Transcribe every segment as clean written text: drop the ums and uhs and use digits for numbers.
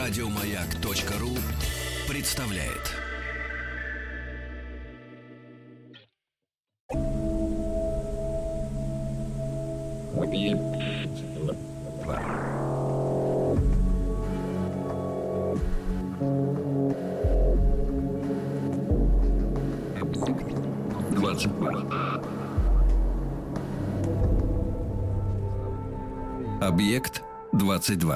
Радиомаяк.ру представляет. Объект 22.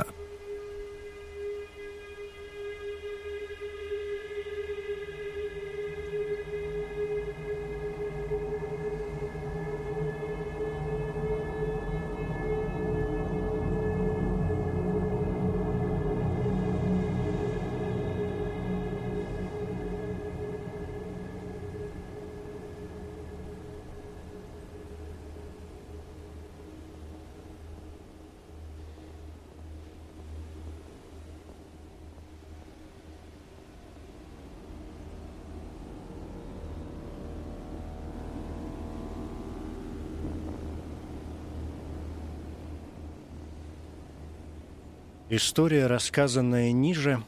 История, рассказанная ниже,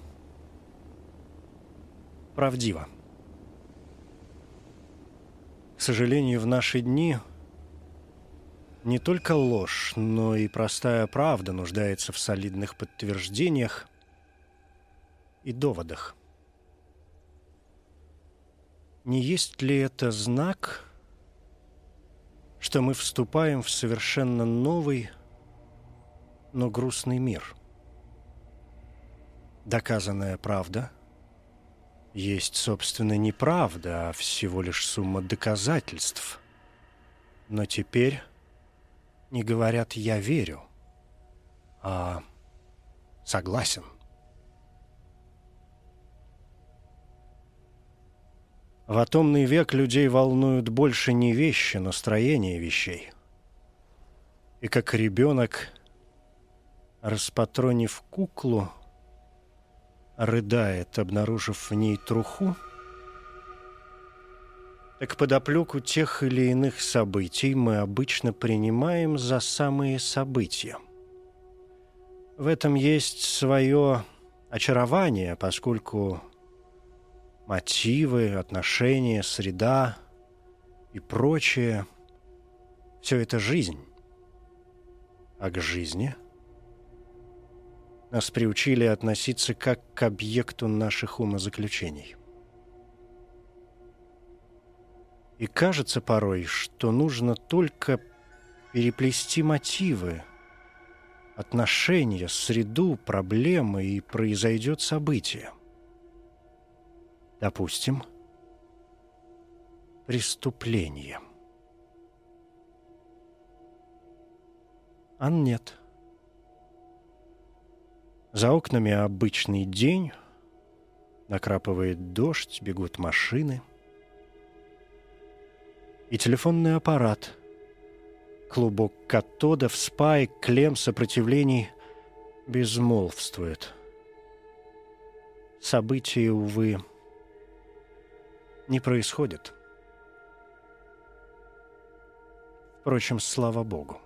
правдива. К сожалению, в наши дни не только ложь, но и простая правда нуждается в солидных подтверждениях и доводах. Не есть ли это знак, что мы вступаем в совершенно новый, но грустный мир? Доказанная правда есть, собственно, не правда, а всего лишь сумма доказательств. Но теперь не говорят «я верю», а «согласен». В атомный век людей волнуют больше не вещи, но строение вещей. И как ребенок, распатронив куклу, рыдает, обнаружив в ней труху, так подоплеку тех или иных событий мы обычно принимаем за самые события. В этом есть свое очарование, поскольку мотивы, отношения, среда и прочее – все это жизнь. А к жизни нас приучили относиться как к объекту наших умозаключений. И кажется порой, что нужно только переплести мотивы, отношения, среду, проблемы, и произойдет событие. Допустим, преступление. А нет. За окнами обычный день, накрапывает дождь, бегут машины. И телефонный аппарат, клубок катодов, спаек, клем, сопротивлений безмолвствует. События, увы, не происходят. Впрочем, слава Богу.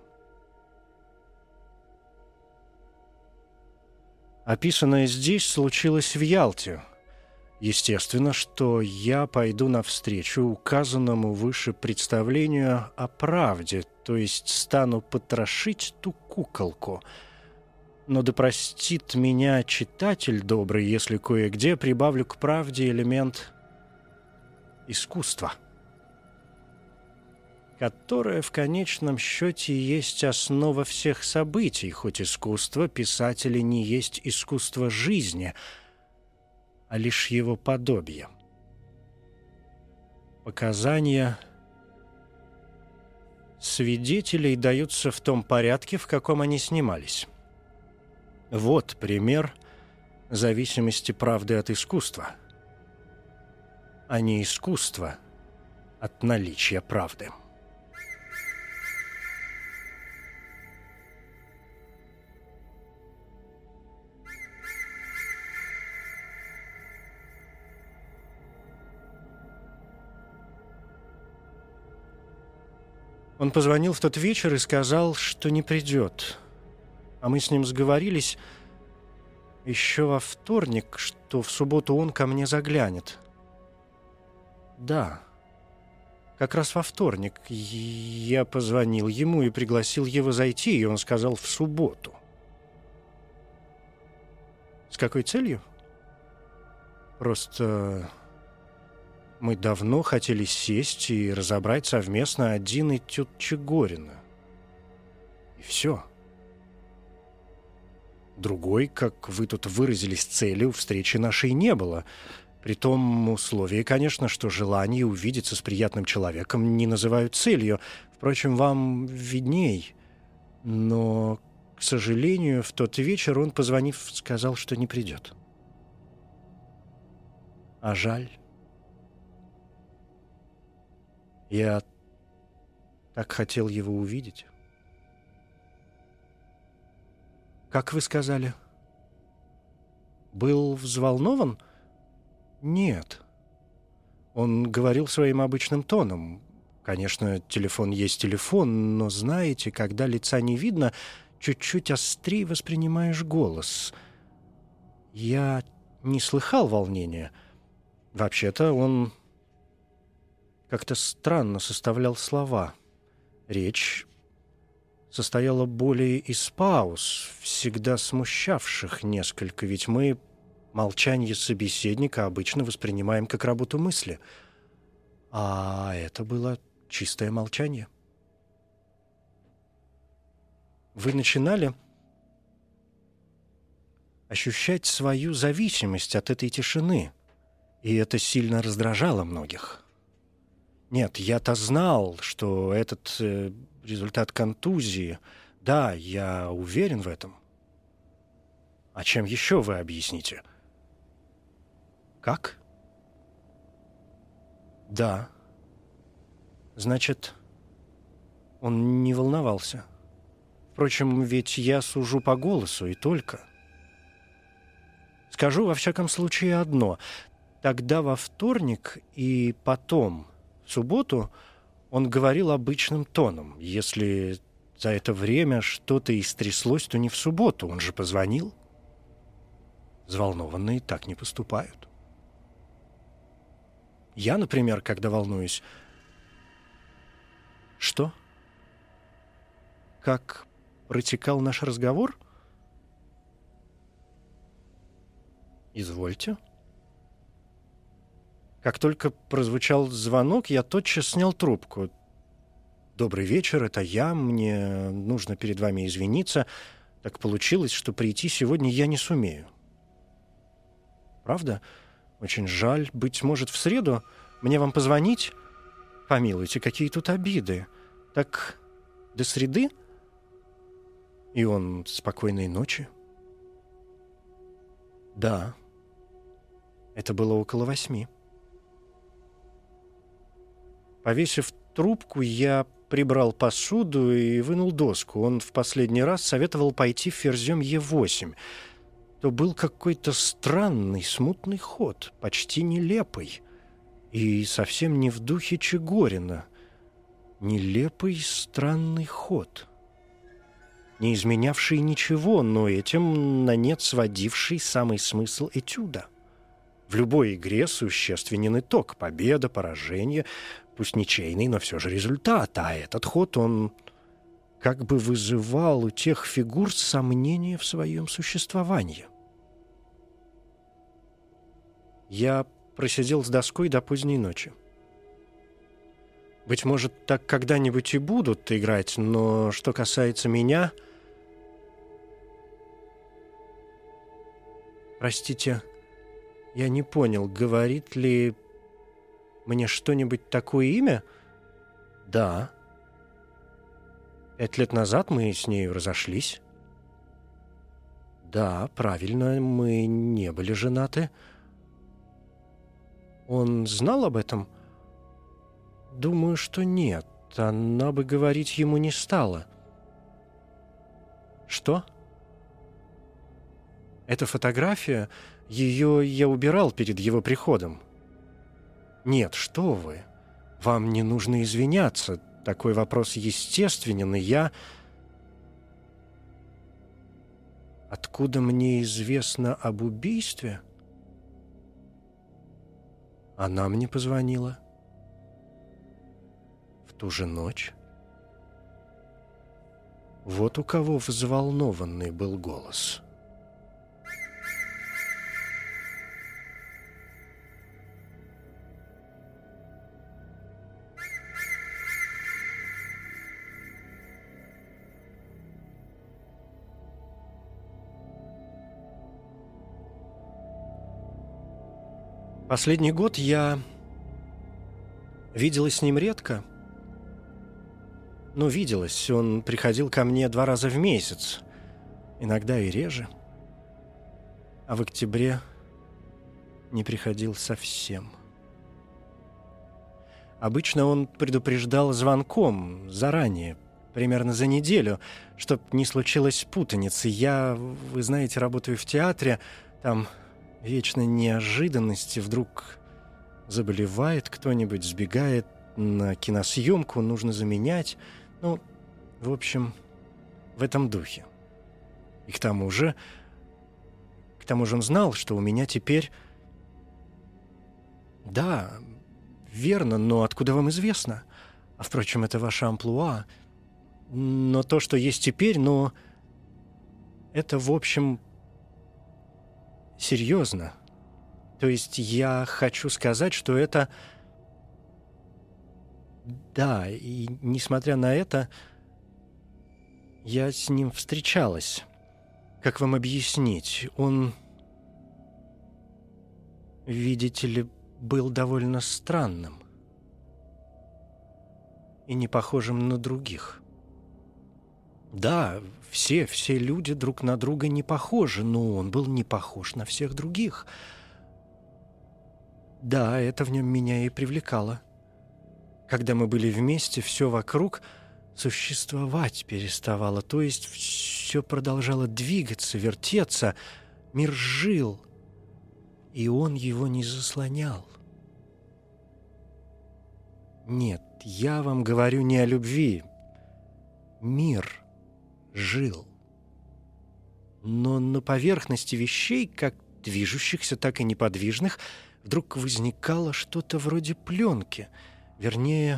Описанное здесь случилось в Ялте. Естественно, что я пойду навстречу указанному выше представлению о правде, то есть стану потрошить ту куколку. Но да простит меня читатель добрый, если кое-где прибавлю к правде элемент искусства, которое в конечном счете есть основа всех событий, хоть искусство писателя не есть искусство жизни, а лишь его подобие. Показания свидетелей даются в том порядке, в каком они снимались. Вот пример зависимости правды от искусства, а не искусства от наличия правды. Он позвонил в тот вечер и сказал, что не придет. А мы с ним сговорились Еще во вторник, что в субботу он ко мне заглянет. Да, как раз во вторник я позвонил ему и пригласил его зайти, и он сказал в субботу. С какой целью? Просто мы давно хотели сесть и разобрать совместно один этюд Чегорина. И все. Другой, как вы тут выразились, цели у встречи нашей не было. При том условии, конечно, что желание увидеться с приятным человеком не называют целью. Впрочем, вам видней. Но, к сожалению, в тот вечер он, позвонив, сказал, что не придет. А жаль. Я так хотел его увидеть. Как вы сказали? Был взволнован? Нет. Он говорил своим обычным тоном. Конечно, телефон есть телефон, но, знаете, когда лица не видно, чуть-чуть острее воспринимаешь голос. Я не слыхал волнения. Вообще-то он как-то странно составлял слова. Речь состояла более из пауз, всегда смущавших несколько, ведь мы молчание собеседника обычно воспринимаем как работу мысли. А это было чистое молчание. Вы начинали ощущать свою зависимость от этой тишины, и это сильно раздражало многих. Нет, я-то знал, что этот результат контузии. Да, я уверен в этом. А чем еще вы объясните? Как? Да. Значит, он не волновался. Впрочем, ведь я сужу по голосу и только. Скажу во всяком случае одно. Тогда во вторник и потом, в субботу, он говорил обычным тоном. Если за это время что-то и стряслось, то не в субботу. Он же позвонил. Взволнованные так не поступают. Я, например, когда волнуюсь... Что? Как протекал наш разговор? Извольте. Как только прозвучал звонок, я тотчас снял трубку. «Добрый вечер, это я. Мне нужно перед вами извиниться. Так получилось, что прийти сегодня я не сумею». «Правда? Очень жаль. Быть может, в среду? Мне вам позвонить? Помилуйте, какие тут обиды. Так до среды?» И он спокойной ночи. Да. Это было около 8. Повесив трубку, я прибрал посуду и вынул доску. Он в последний раз советовал пойти в ферзем Е8. То был какой-то странный, смутный ход, почти нелепый. И совсем не в духе Чегорина. Нелепый, странный ход. Не изменявший ничего, но этим на нет сводивший самый смысл этюда. В любой игре существенен итог, победа, поражение, пусть ничейный, но все же результат. А этот ход, он как бы вызывал у тех фигур сомнения в своем существовании. Я просидел с доской до поздней ночи. Быть может, так когда-нибудь и будут играть, но что касается меня... Простите, я не понял, говорит ли мне что-нибудь такое имя? Да. 5 лет назад мы с нею разошлись. Да, правильно, мы не были женаты. Он знал об этом? Думаю, что нет. Она бы говорить ему не стала. Что? Эта фотография, ее я убирал перед его приходом. Нет, что вы. Вам не нужно извиняться. Такой вопрос естественен, и я... Откуда мне известно об убийстве? Она мне позвонила. В ту же ночь. Вот у кого взволнованный был голос. Последний год я виделась с ним редко. Но виделась. Он приходил ко мне 2 раза в месяц. Иногда и реже. А в октябре не приходил совсем. Обычно он предупреждал звонком заранее, примерно за неделю, чтоб не случилось путаницы. Я, вы знаете, работаю в театре, там вечно неожиданности. Вдруг заболевает кто-нибудь, сбегает на киносъемку, нужно заменять. Ну, в общем, в этом духе. И к тому же он знал, что у меня теперь... Да, верно, но откуда вам известно? А, впрочем, это ваше амплуа. Но то, что есть теперь, это, в общем, серьезно. То есть я хочу сказать, что это... Да, и несмотря на это, я с ним встречалась. Как вам объяснить? Он, видите ли, был довольно странным и не похожим на других. Да, все люди друг на друга не похожи, но он был не похож на всех других. Да, это в нем меня и привлекало. Когда мы были вместе, все вокруг существовать переставало, то есть все продолжало двигаться, вертеться, мир жил, и он его не заслонял. Нет, я вам говорю не о любви. Мир жил. Но на поверхности вещей, как движущихся, так и неподвижных, вдруг возникало что-то вроде пленки, вернее,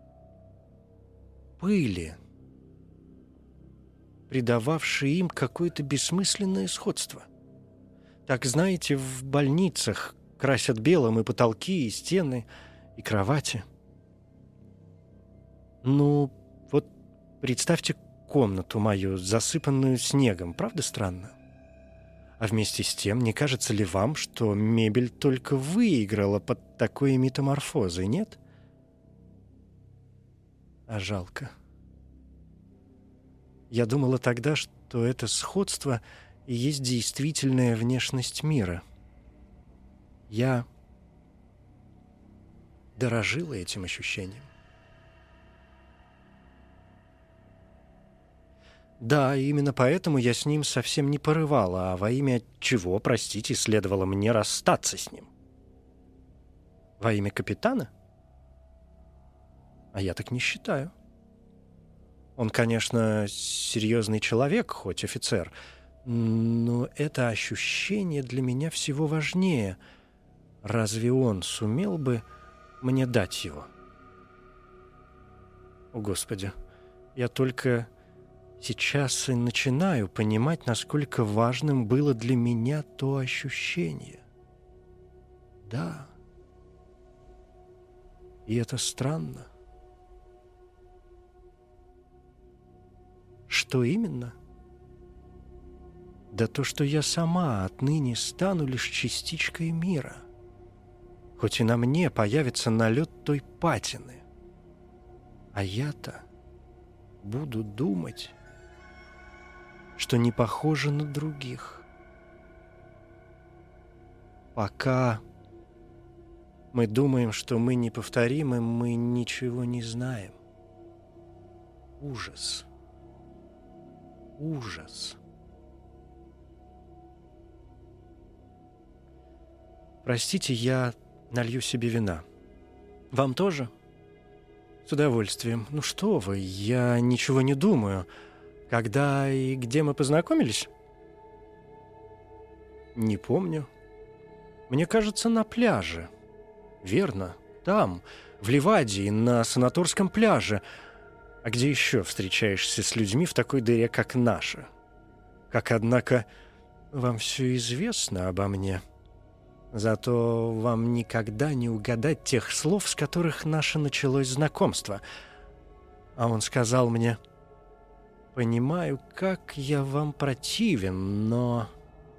пыли, придававшей им какое-то бессмысленное сходство. Так, знаете, в больницах красят белым и потолки, и стены, и кровати. Ну, вот представьте комнату мою, засыпанную снегом. Правда странно? А вместе с тем, не кажется ли вам, что мебель только выиграла под такой метаморфозой, нет? А жалко. Я думала тогда, что это сходство и есть действительная внешность мира. Я дорожила этим ощущением. Да, именно поэтому я с ним совсем не порывала, а во имя чего, простите, следовало мне расстаться с ним? Во имя капитана? А я так не считаю. Он, конечно, серьезный человек, хоть офицер, но это ощущение для меня всего важнее. Разве он сумел бы мне дать его? О, Господи, я только сейчас и начинаю понимать, насколько важным было для меня то ощущение. Да. И это странно. Что именно? Да то, что я сама отныне стану лишь частичкой мира, хоть и на мне появится налет той патины. А я-то буду думать, что не похожа на других. Пока мы думаем, что мы неповторимы, мы ничего не знаем. Ужас. Ужас. Простите, я налью себе вина. Вам тоже? С удовольствием. Ну что вы, я ничего не думаю. Когда и где мы познакомились? Не помню. Мне кажется, на пляже. Верно, там, в Ливадии, на санаторском пляже. А где еще встречаешься с людьми в такой дыре, как наша? Как, однако, вам все известно обо мне. Зато вам никогда не угадать тех слов, с которых наше началось знакомство. А он сказал мне: «Понимаю, как я вам противен, но...»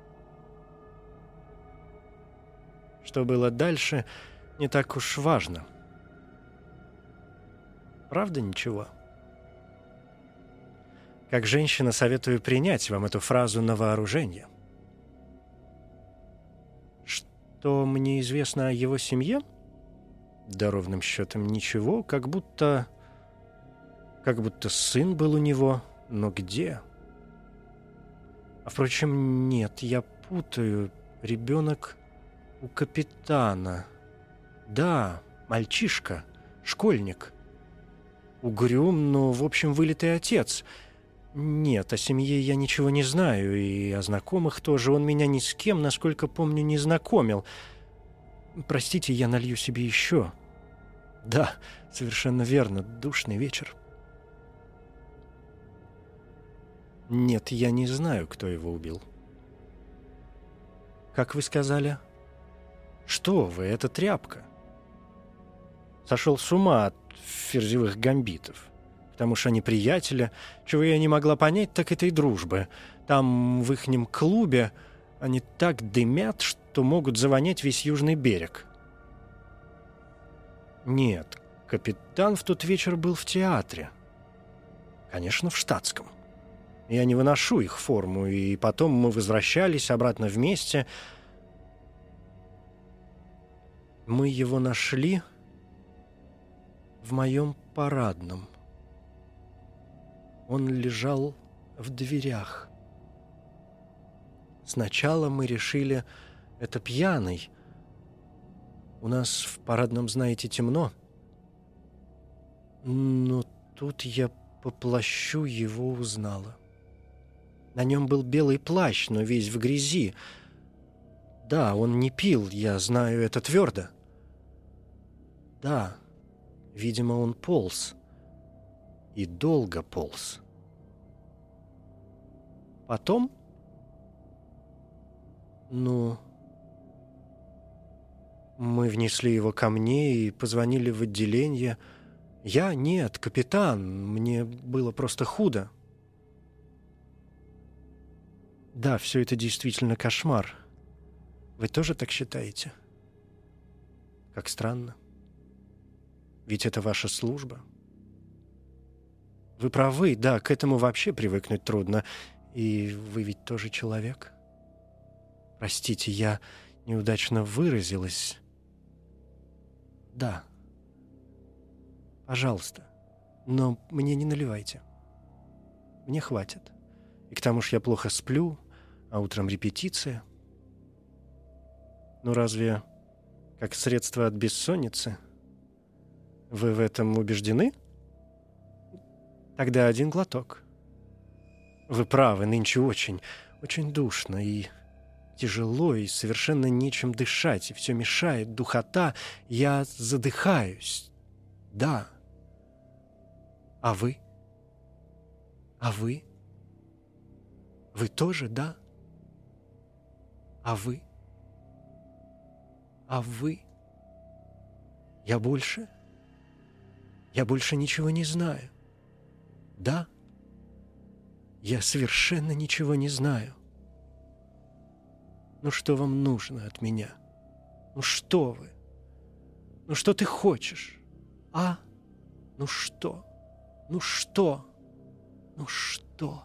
Что было дальше, не так уж важно. Правда, ничего? Как женщина советую принять вам эту фразу на вооружение. Что мне известно о его семье? Да ровным счетом ничего, как будто сын был у него, но где? А впрочем, нет, я путаю. Ребенок у капитана. Да, мальчишка, школьник. Угрюм, но, в общем, вылитый отец. Нет, о семье я ничего не знаю, и о знакомых тоже. Он меня ни с кем, насколько помню, не знакомил. Простите, я налью себе еще. Да, совершенно верно, душный вечер. Нет, я не знаю, кто его убил. Как вы сказали? Что вы, это тряпка. Сошел с ума от ферзевых гамбитов. Потому что они приятели. Чего я не могла понять, так это и дружбы. Там, в ихнем клубе, они так дымят, что могут завонять весь южный берег. Нет, капитан в тот вечер был в театре. Конечно, в штатском. Я не выношу их форму, и потом мы возвращались обратно вместе. Мы его нашли в моем парадном. Он лежал в дверях. Сначала мы решили, это пьяный. У нас в парадном, знаете, темно. Но тут я по плащу его узнала. На нем был белый плащ, но весь в грязи. Да, он не пил, я знаю это твердо. Да, видимо, он полз. И долго полз. Потом... мы внесли его ко мне и позвонили в отделение. Нет, капитан, мне было просто худо. Да, все это действительно кошмар. Вы тоже так считаете? Как странно. Ведь это ваша служба. Вы правы, да, к этому вообще привыкнуть трудно. И вы ведь тоже человек. Простите, я неудачно выразилась. Да. Пожалуйста. Но мне не наливайте. Мне хватит. И к тому же я плохо сплю, а утром репетиция. Ну разве как средство от бессонницы? Вы в этом убеждены? Тогда один глоток. Вы правы, нынче очень душно и тяжело, и совершенно нечем дышать, и все мешает, духота, я задыхаюсь. Да. А вы? А вы? Вы тоже, да? А вы? А вы? Я больше ничего не знаю. Да? Я совершенно ничего не знаю. Ну что вам нужно от меня? Ну что вы? Ну что ты хочешь? А? Ну что? Ну что? Ну что?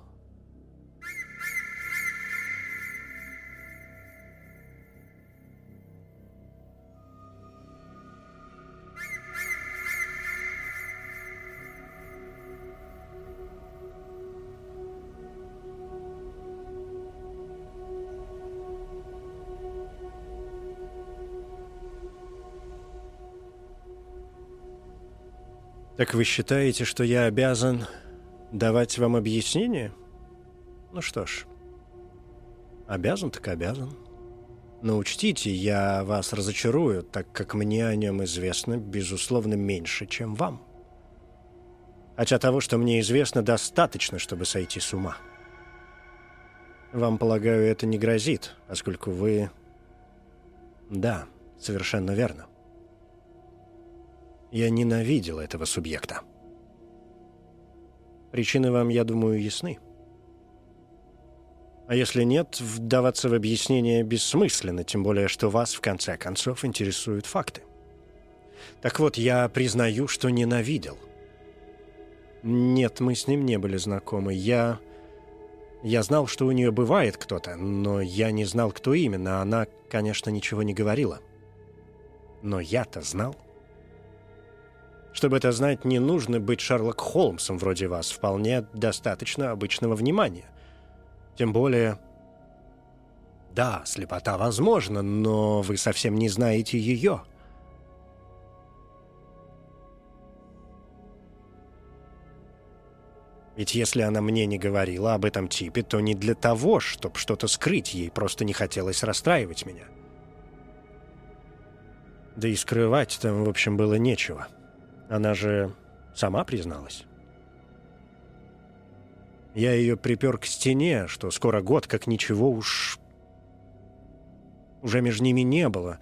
Так вы считаете, что я обязан давать вам объяснение? Ну что ж, обязан так обязан. Но учтите, я вас разочарую, так как мне о нем известно, безусловно, меньше, чем вам. Хотя того, что мне известно, достаточно, чтобы сойти с ума. Вам, полагаю, это не грозит, поскольку вы... Да, совершенно верно. Я ненавидел этого субъекта. Причины вам, я думаю, ясны. А если нет, вдаваться в объяснение бессмысленно, тем более, что вас, в конце концов, интересуют факты. Так вот, я признаю, что ненавидел. Нет, мы с ним не были знакомы. Я знал, что у нее бывает кто-то, но я не знал, кто именно. Она, конечно, ничего не говорила. Но я-то знал. Чтобы это знать, не нужно быть Шерлок Холмсом вроде вас. Вполне достаточно обычного внимания. Тем более... Да, слепота возможна, но вы совсем не знаете ее. Ведь если она мне не говорила об этом типе, то не для того, чтобы что-то скрыть, ей просто не хотелось расстраивать меня. Да и скрывать там, в общем, было нечего. Она же сама призналась. Я ее припер к стене, что скоро год, как ничего уже между ними не было.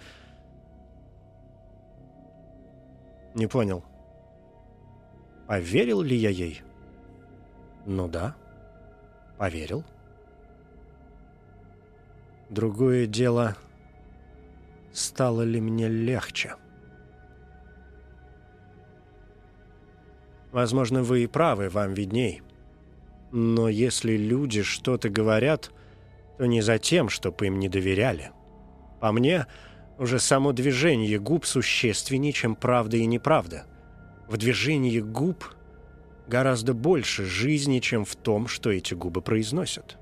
Не понял. Поверил ли я ей? Ну да, поверил. Другое дело, стало ли мне легче. Возможно, вы и правы, вам видней. Но если люди что-то говорят, то не за тем, чтобы им не доверяли. По мне, уже само движение губ существеннее, чем правда и неправда. В движении губ гораздо больше жизни, чем в том, что эти губы произносят.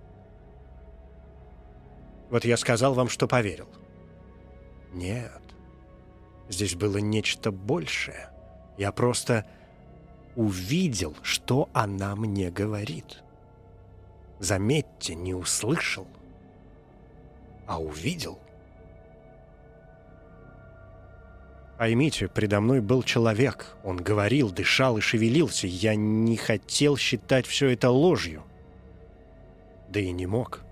Вот я сказал вам, что поверил. Нет, здесь было нечто большее. Я просто увидел, что она мне говорит. Заметьте, не услышал, а увидел. Поймите, предо мной был человек. Он говорил, дышал и шевелился. Я не хотел считать все это ложью. Да и не мог.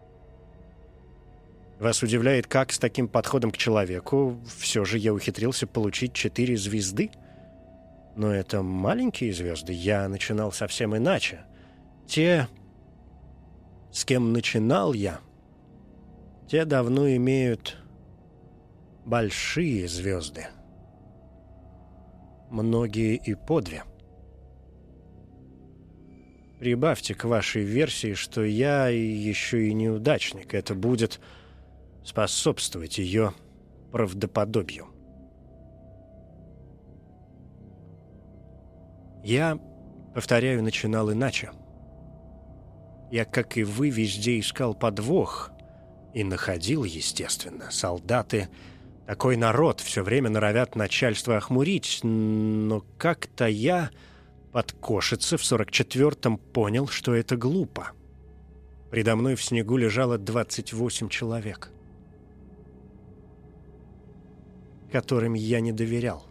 Вас удивляет, как с таким подходом к человеку все же я ухитрился получить 4 звезды? Но это маленькие звезды. Я начинал совсем иначе. Те, с кем начинал я, те давно имеют большие звезды. Многие и по 2. Прибавьте к вашей версии, что я еще и неудачник. Это будет способствовать ее правдоподобию. Я, повторяю, начинал иначе. Я, как и вы, везде искал подвох и находил, естественно. Солдаты, такой народ, все время норовят начальство охмурить, но как-то я, подкошица, в 44-м понял, что это глупо. Предо мной в снегу лежало 28 человек, которым я не доверял.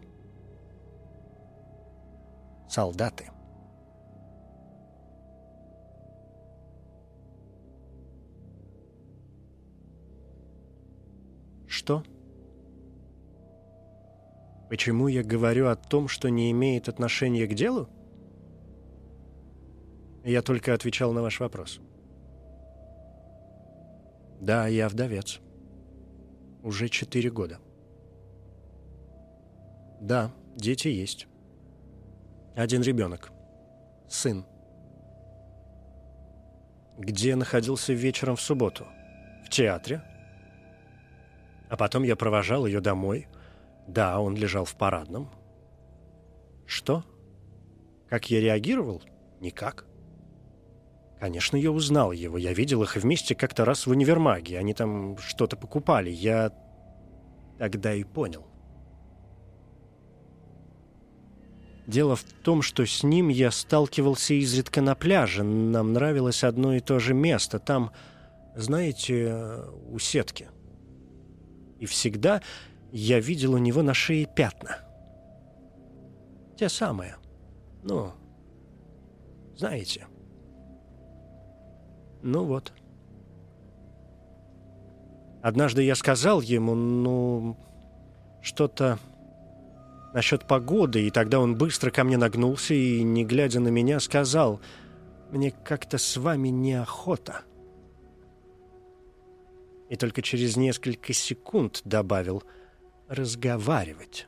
Солдаты. Что? Почему я говорю о том, что не имеет отношения к делу? Я только отвечал на ваш вопрос. Да, я вдовец. Уже 4 года. Да, дети есть. 1 ребенок. Сын. Где находился вечером в субботу? В театре. А потом я провожал ее домой. Да, он лежал в парадном. Что? Как я реагировал? Никак. Конечно, я узнал его. Я видел их вместе как-то раз в универмаге. Они там что-то покупали. Я тогда и понял. Дело в том, что с ним я сталкивался изредка на пляже. Нам нравилось одно и то же место. Там, знаете, у сетки. И всегда я видел у него на шее пятна. Те самые. Ну, знаете. Ну вот. Однажды я сказал ему, что-то насчет погоды, и тогда он быстро ко мне нагнулся и, не глядя на меня, сказал: «Мне как-то с вами неохота». И только через несколько секунд добавил: «разговаривать».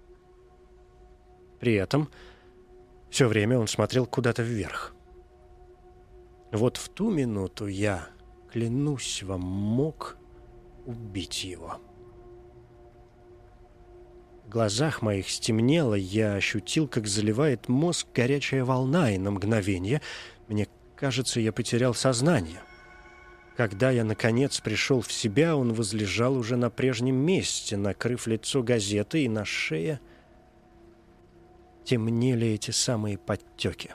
При этом все время он смотрел куда-то вверх. Вот в ту минуту я, клянусь вам, мог убить его. В глазах моих стемнело, я ощутил, как заливает мозг горячая волна, и на мгновение, мне кажется, я потерял сознание. Когда я, наконец, пришел в себя, он возлежал уже на прежнем месте, накрыв лицо газетой, и на шее темнели эти самые подтеки.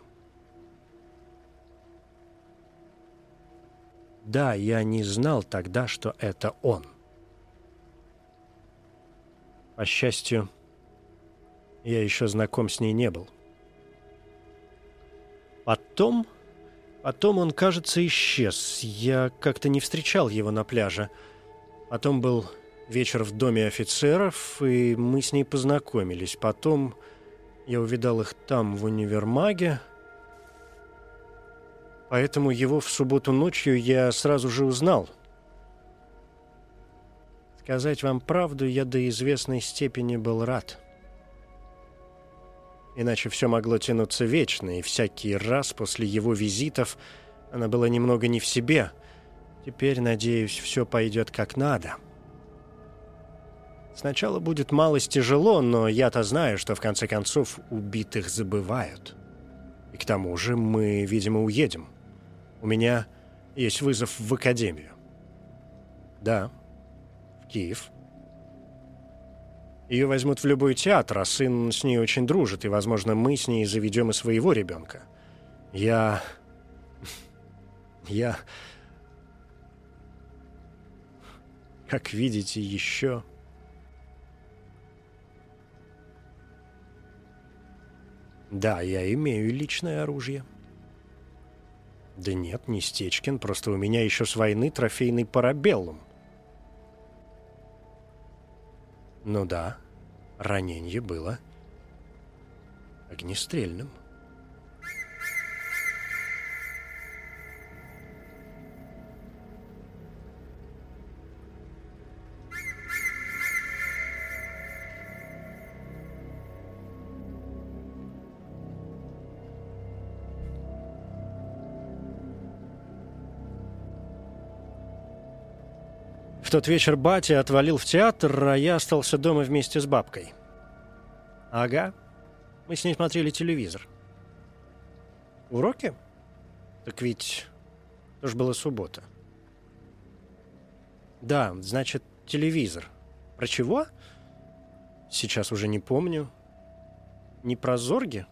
Да, я не знал тогда, что это он. По счастью, я еще знаком с ней не был. Потом он, кажется, исчез. Я как-то не встречал его на пляже. Потом был вечер в доме офицеров, и мы с ней познакомились. Потом я увидал их там, в универмаге. Поэтому его в субботу ночью я сразу же узнал. Сказать вам правду, я до известной степени был рад. Иначе все могло тянуться вечно, и всякий раз после его визитов она была немного не в себе. Теперь, надеюсь, все пойдет как надо. Сначала будет малость тяжело, но я-то знаю, что в конце концов убитых забывают. И к тому же мы, видимо, уедем. У меня есть вызов в академию. Да, в Киев. Ее возьмут в любой театр, а сын с ней очень дружит, и, возможно, мы с ней заведем и своего ребенка. Я... Как видите, еще... Да, я имею личное оружие. Да нет, не Стечкин, просто у меня еще с войны трофейный парабеллум. Ну да, ранение было огнестрельным. В тот вечер батя отвалил в театр, а я остался дома вместе с бабкой. Ага, мы с ней смотрели телевизор. Уроки? Так ведь тоже была суббота. Да, значит, телевизор. Про чего? Сейчас уже не помню. Не про Зорги?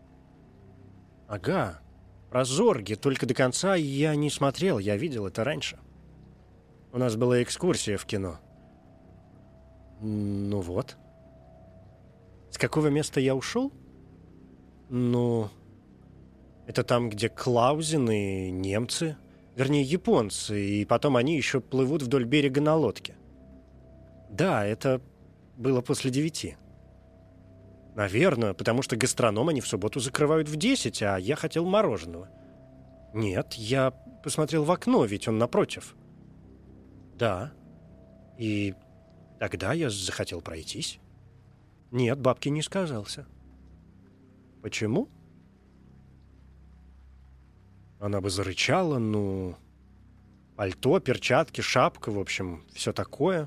Ага, про Зорги. Только до конца я не смотрел, я видел это раньше. У нас была экскурсия в кино. Ну вот. С какого места я ушел? Ну, это там, где Клаузен и немцы. Вернее, японцы. И потом они еще плывут вдоль берега на лодке. Да, это было после 9. Наверное, потому что гастроном они в субботу закрывают в 10, а я хотел мороженого. Нет, я посмотрел в окно, ведь он напротив. Да. И тогда я захотел пройтись. Нет, бабке не сказался. Почему? Она бы зарычала, ну... Пальто, перчатки, шапка, в общем, все такое.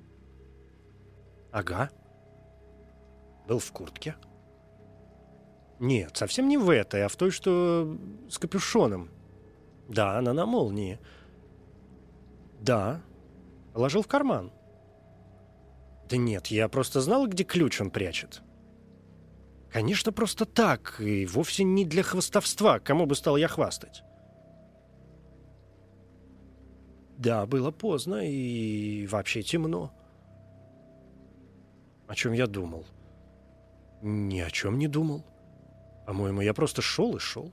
Ага. Был в куртке. Нет, совсем не в этой, а в той, что с капюшоном. Да, она на молнии. Да. Положил в карман. Да нет, я просто знал, где ключ он прячет. Конечно, просто так, и вовсе не для хвастовства. Кому бы стал я хвастать? Да, было поздно и вообще темно. О чем я думал? Ни о чем не думал. По-моему, я просто шел и шел.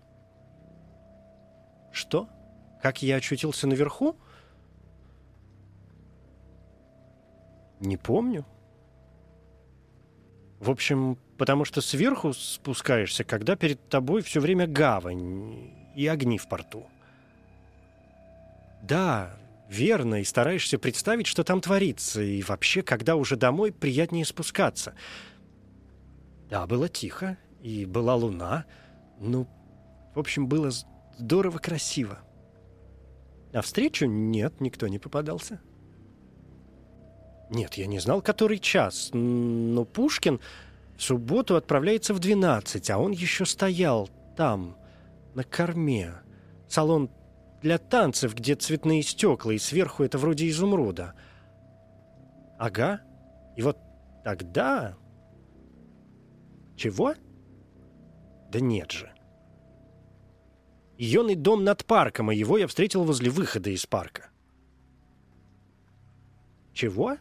Что? Как я очутился наверху? Не помню. В общем, потому что сверху спускаешься, когда перед тобой все время гавань и огни в порту. Да, верно, и стараешься представить, что там творится, и вообще, когда уже домой, приятнее спускаться. Да, было тихо, и была луна. Ну, в общем, было здорово красиво. А встречу нет, никто не попадался. Нет, я не знал, который час, но Пушкин в субботу отправляется в 12, а он еще стоял там, на корме. Салон для танцев, где цветные стекла, и сверху это вроде изумруда. Ага, и вот тогда... Чего? Да нет же. Ионный дом над парком, а его я встретил возле выхода из парка. Чего?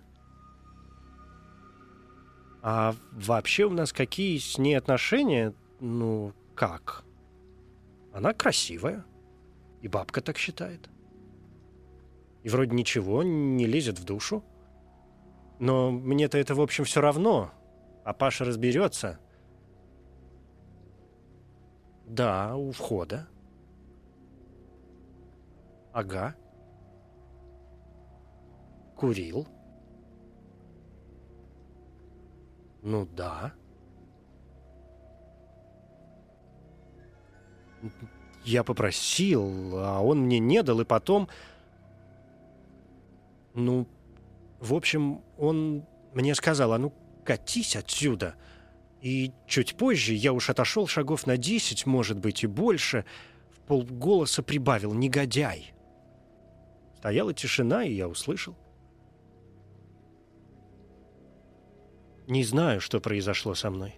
А вообще у нас какие с ней отношения? Ну, как? Она красивая. И бабка так считает. И вроде ничего, не лезет в душу. Но мне-то это, в общем, все равно. А Паша разберется. Да, у входа. Ага. Курил. Ну да. Я попросил, а он мне не дал, и потом... Ну, в общем, он мне сказал: а ну, катись отсюда. И чуть позже я уж отошел шагов на 10, может быть, и больше, в полголоса прибавил: негодяй. Стояла тишина, и я услышал. Не знаю, что произошло со мной.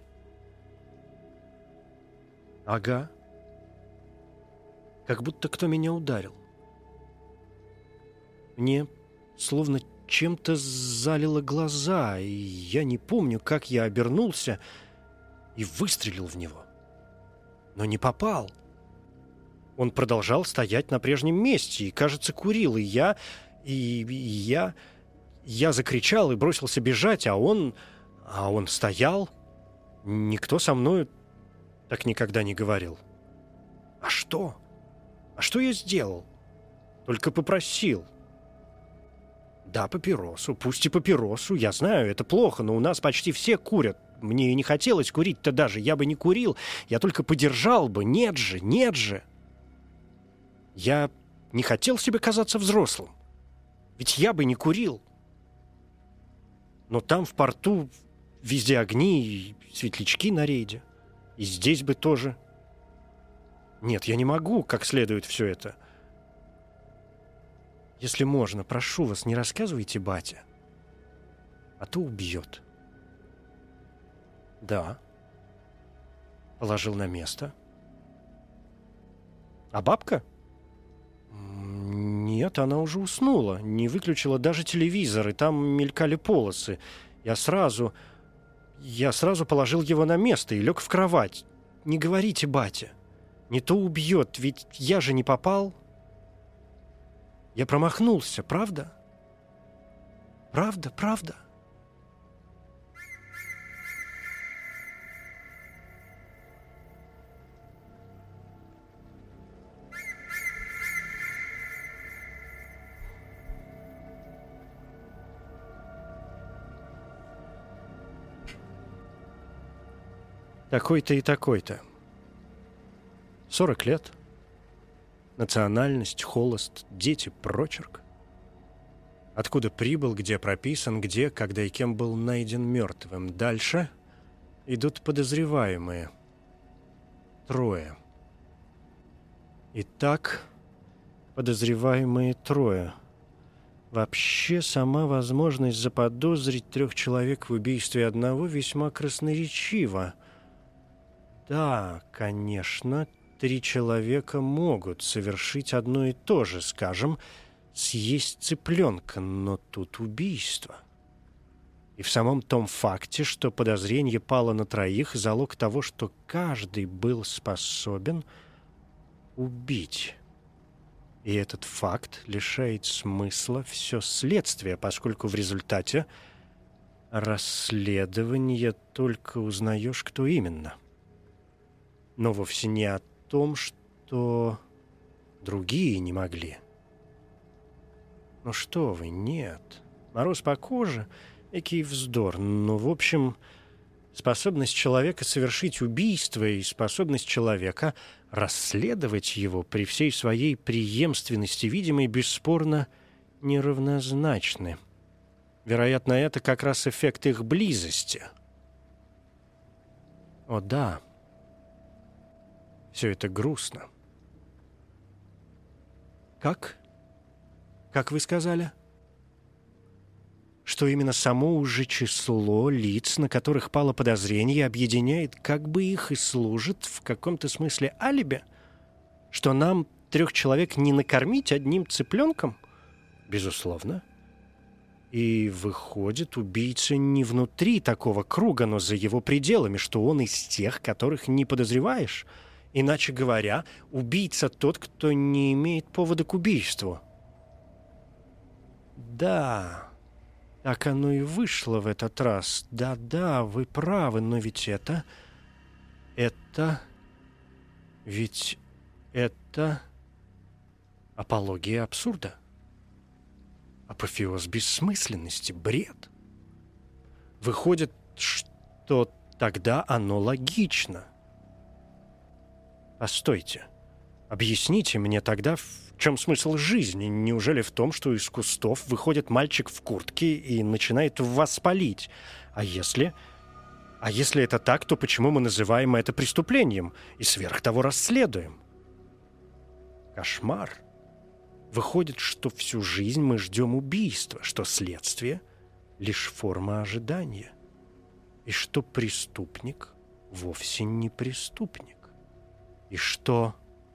Ага. Как будто кто меня ударил. Мне словно чем-то залило глаза, и я не помню, как я обернулся и выстрелил в него. Но не попал. Он продолжал стоять на прежнем месте и, кажется, курил, и я закричал и бросился бежать, а он стоял. Никто со мной так никогда не говорил. А что? А что я сделал? Только попросил. Да, папиросу, пусть и папиросу. Я знаю, это плохо, но у нас почти все курят. Мне и не хотелось курить-то даже. Я бы не курил, я только подержал бы. Нет же, нет же. Я не хотел себе казаться взрослым. Ведь я бы не курил. Но там в порту везде огни и светлячки на рейде. И здесь бы тоже. Нет, я не могу как следует все это. Если можно, прошу вас, не рассказывайте бате. А то убьет. Да. Положил на место. А бабка? Нет, она уже уснула. Не выключила даже телевизор, и там мелькали полосы. Я сразу положил его на место и лег в кровать. Не говорите бате. Не то убьет, ведь я же не попал. Я промахнулся, правда? Правда, правда. Такой-то и такой-то. 40 лет. Национальность, холост, дети, прочерк. Откуда прибыл, где прописан, где, когда и кем был найден мертвым. Дальше идут подозреваемые. 3. Итак, подозреваемые 3. Вообще, сама возможность заподозрить 3 человек в убийстве одного весьма красноречива. Да, конечно, 3 человека могут совершить одно и то же, скажем, съесть цыпленка, но тут убийство. И в самом том факте, что подозрение пало на троих, залог того, что каждый был способен убить. И этот факт лишает смысла все следствие, поскольку в результате расследования только узнаешь, кто именно. Но вовсе не о том, что другие не могли. Ну что вы, нет. Мороз по коже, экий вздор. Ну, в общем, способность человека совершить убийство и способность человека расследовать его при всей своей преемственности видимой бесспорно неравнозначны. Вероятно, это как раз эффект их близости. О да, все это грустно. Как? Как вы сказали? Что именно само уже число лиц, на которых пало подозрение, объединяет, как бы их и служит в каком-то смысле алиби? Что нам 3 человек не накормить одним цыпленком? Безусловно. И выходит, убийца не внутри такого круга, но за его пределами, что он из тех, которых не подозреваешь. Иначе говоря, убийца тот, кто не имеет повода к убийству. Да, так оно и вышло в этот раз. Да-да, вы правы, но ведь ведь это апология абсурда. Апофеоз бессмысленности, бред. Выходит, что тогда оно логично. Постойте, объясните мне тогда, в чем смысл жизни? Неужели в том, что из кустов выходит мальчик в куртке и начинает в вас палить? А если это так, то почему мы называем это преступлением и сверх того расследуем? Кошмар. Выходит, что всю жизнь мы ждем убийства, что следствие — лишь форма ожидания, и что преступник вовсе не преступник, и что...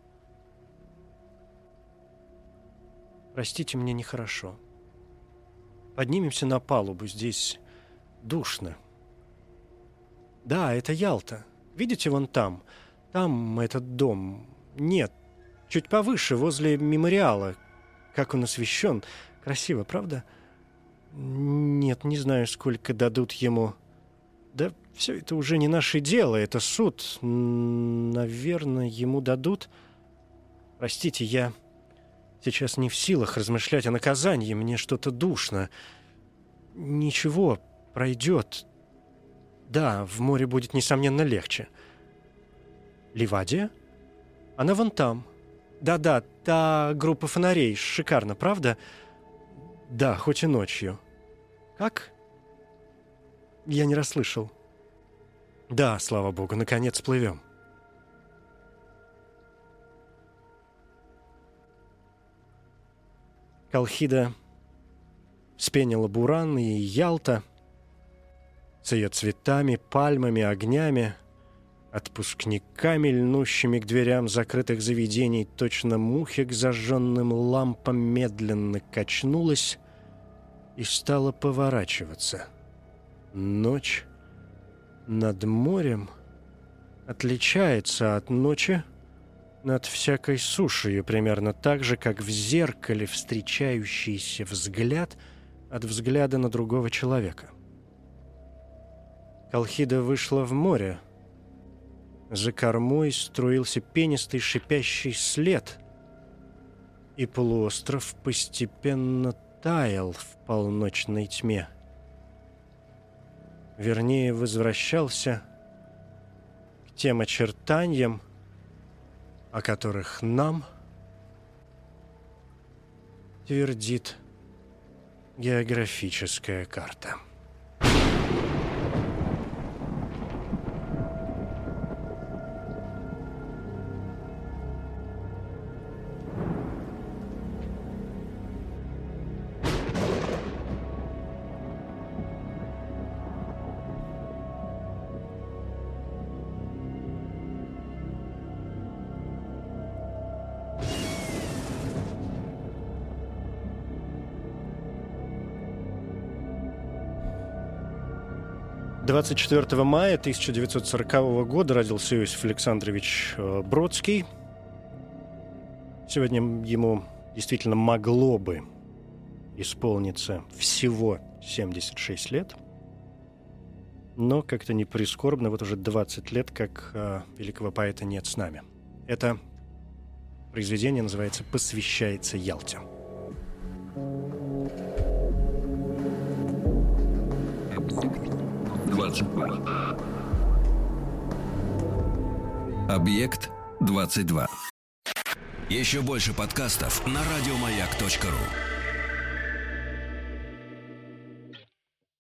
Простите, мне нехорошо. Поднимемся на палубу, здесь душно. Да, это Ялта. Видите, вон там. Там этот дом. Нет, чуть повыше, возле мемориала. Как он освещен. Красиво, правда? Нет, не знаю, сколько дадут ему. Да все это уже не наше дело, это суд. Наверное, ему дадут... Простите, я сейчас не в силах размышлять о наказании. Мне что-то душно. Ничего, пройдет. Да, в море будет, несомненно, легче. Ливадия? Она вон там. Да-да, та группа фонарей. Шикарно, правда? Да, хоть и ночью. Как? Я не расслышал. Да, слава богу, наконец плывем. Колхида вспенила Буран и Ялта с ее цветами, пальмами, огнями, отпускниками, льнущими к дверям закрытых заведений, точно мухи к зажженным лампам, медленно качнулась и стала поворачиваться. Ночь над морем отличается от ночи над всякой сушей, примерно так же, как в зеркале встречающийся взгляд от взгляда на другого человека. Колхида вышла в море. За кормой струился пенистый шипящий след, и полуостров постепенно таял в полночной тьме. Вернее, возвращался к тем очертаниям, о которых нам твердит географическая карта. 24 мая 1940 года родился Иосиф Александрович Бродский. Сегодня ему действительно могло бы исполнится всего 76 лет. Но как-то не прискорбно, вот уже 20 лет, как великого поэта нет с нами. Это произведение называется «Посвящается Ялте». Объект 22. Еще больше подкастов на радиомаяк.ру.